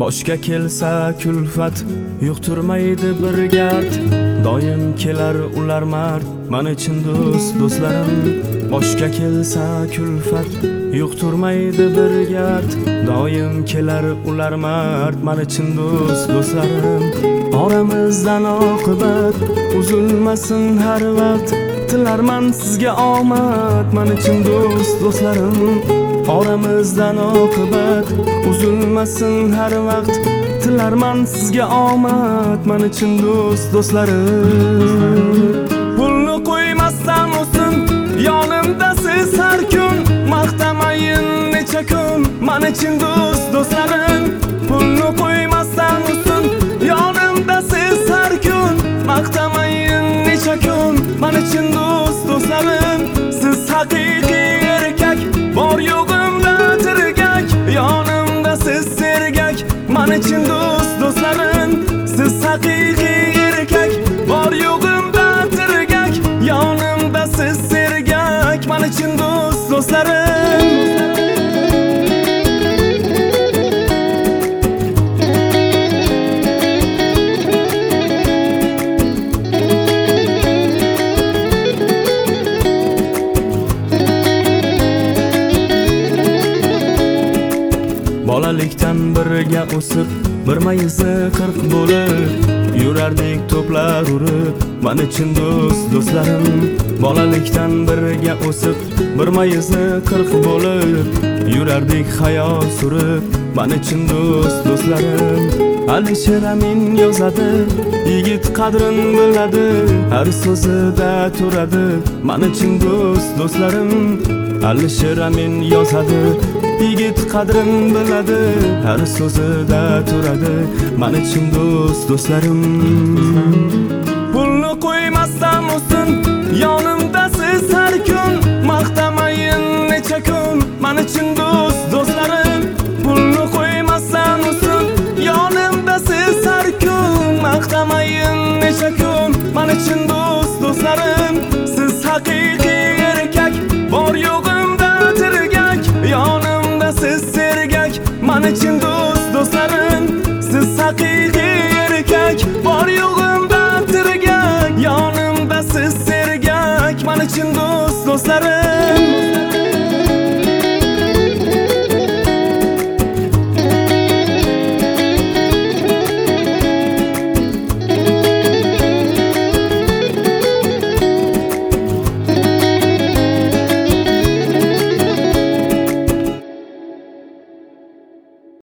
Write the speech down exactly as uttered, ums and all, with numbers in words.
Boshga kelsa kulfat yuqtirmaydi bir gard. Doim kelar ular mard, men uchun do'st do'stlarim. Boshga kelsa kulfat yuqtirmaydi bir gard. Doim kelar ular mard, men uchun do'st do'stlarim. Oramizdan oqibat uzilmasin har vaqt. Tilarman sizga omad, men uchun do'st do'stlarim. Oramizdan oqibat uzilmasin har vaqt. Tilarman sizga omad, men uchun do'st do'stlarim. Pulni qo'ymasdan o'sin yonimda siz har kun. Maqtamayin necha kun, men uchun do'st do'stlarim. Pulni qo'ymasdan o'sin yonimda siz har kun. Maqtamayin necha kun, men uchun do'st do'stlarim. Siz haqiqiy erkak, bor yo'g'imda tirgak. Yonimda siz sergak, men uchun do'st do'stlarim. Siz haqiqiy erkak, bor yo'g'imda tirgak. Yonimda siz sergak, men uchun do'st do'stlarim. Bolalikdan birga o'sib, bir mayizi qirq bo'lib yurardik to'plar urib, men uchun do'st do'stlarim. Bolalikdan birga o'sib, bir mayizi qirq bo'lib yurardik hayot surib, men uchun do'st do'stlarim. Alisher Amin yozadi, yigit qadrin biladi, har so'zida turadi, men uchun do'st do'stlarim. Alisher Amin yozadi, yigit qadrin biladi, har so'zida turadi, men uchun do'st do'stlarim. Pulni qo'ymasdan o'sin yonimda siz har kun. Maqtamayin necha kun, men uchun do'st do'stlarim. Pulni qo'ymasdan o'sin yonimda siz har kun. Maqtamayin necha kun, men uchun do'st do'stlarim. Siz haqiqiy erkak, bor yo'g'imda tirgak. Yonimda siz sergak, men uchun